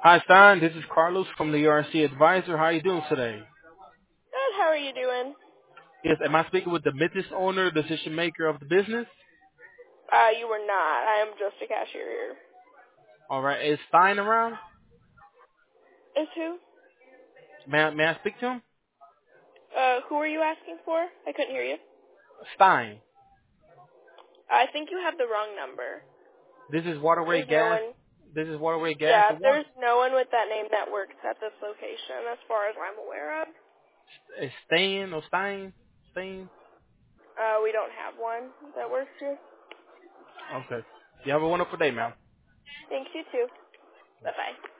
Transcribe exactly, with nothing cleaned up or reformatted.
Hi, Stein. This is Carlos from the E R C Advisor. How are you doing today? Good. How are you doing? Yes, am I speaking with the business owner, decision maker of the business? Uh, you were not. I am just a cashier here. All right. Is Stein around? Is who? May I, may I speak to him? Uh, who are you asking for? I couldn't hear you. Stein. I think you have the wrong number. This is Waterway There's no Gas. one. This is Waterway Gas Yeah, and Water. there's no one with that name that works at this location, as far as I'm aware of. Is Stain or Stein? Stain? Uh, we don't have one that works here. Okay. You have a wonderful day, ma'am. Thanks, you too. Bye bye.